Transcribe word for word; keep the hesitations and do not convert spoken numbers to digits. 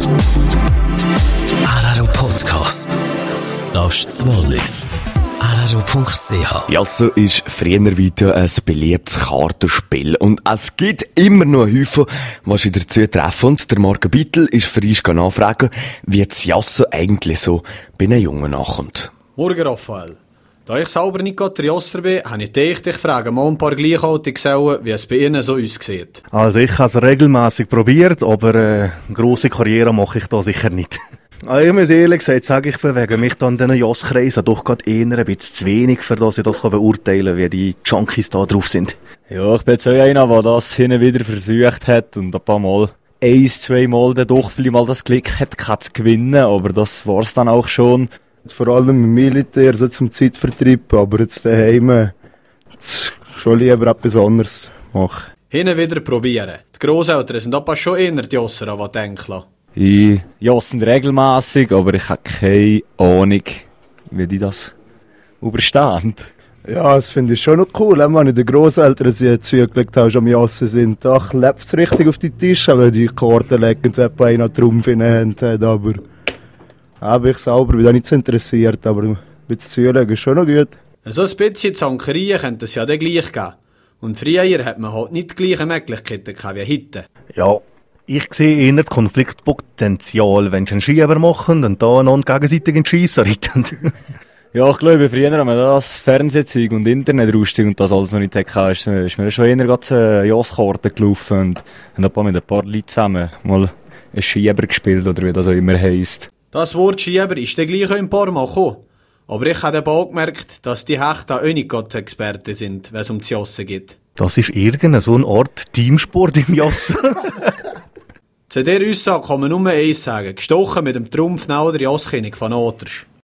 R R O Podcast. Das ist das Wallis. R R O Punkt C H. Josso ist früher wieder ein beliebtes Kartenspiel. Und es gibt immer noch Häufen, die sich dazu treffen. Und der Marco Bittel ist für uns nachfragen, wie das Josso eigentlich so bei einem Jungen ankommt. Morgen, Raphael. Da ich selber nicht gerade der Josser bin, habe ich gedacht, ich frage mal ein paar gleichaltige Gesellen, wie es bei ihnen so aussieht. Also ich habe es regelmässig probiert, aber äh, eine grosse Karriere mache ich da sicher nicht. Also ich muss ehrlich gesagt sagen, ich bewege mich da in diesen Joss-Kreisen doch gerade eher ein bisschen zu wenig, für dass ich das beurteilen kann, wie die Junkies da drauf sind. Ja, ich bin jetzt auch einer, der das hin und wieder versucht hat und ein paar Mal, eins, zwei Mal dann doch vielleicht mal das Glück hat, zu gewinnen, aber das war's dann auch schon. Vor allem im Militär, so zum Zeitvertreib, aber jetzt daheim jetzt schon lieber etwas anderes machen. Hin und wieder probieren. Die Grosseltern sind aber schon eher die Josser, an was denken lassen. Ich jossen regelmässig, aber ich habe keine Ahnung, wie die das überstehen. Ja, das finde ich schon noch cool, wenn ich den Grosseltern sie zugelegt habe, am Jassen sind. Ach, lebt's richtig auf die Tische, wenn die Karten legen, wenn bei einer Trumpf in der Hand hat, aber... Aber ich selber bin da nicht so interessiert, aber ein bisschen zulegen ist schon noch gut. So ein bisschen Zankerien könnte es ja dann gleich geben. Und früher hat man halt nicht die gleichen Möglichkeiten gehabt wie heute. Ja, ich sehe eher das Konfliktpotenzial, wenn sie einen Schieber machen und da noch gegenseitig in die Scheisse reiten. Ja, ich glaube, früher haben wir das Fernsehzeug und Internetrausstieg und das alles noch nicht hatte, ist, ist mir schon eher gerade äh, Josskarten gelaufen und haben ein paar mit ein paar Leuten zusammen mal einen Schieber gespielt oder wie das auch immer heisst. Das Wort Schieber ist dann gleich auch ein paar Mal gekommen. Aber ich habe auch gemerkt, dass die Hechte auch nicht gerade Experten sind, wenn es um das Jossen geht. Das ist irgendeine so eine Art Teamsport im Jossen. Zu dieser Aussage kann man nur eins sagen. Gestochen mit dem Trumpf neben der Josskönig von Otersch.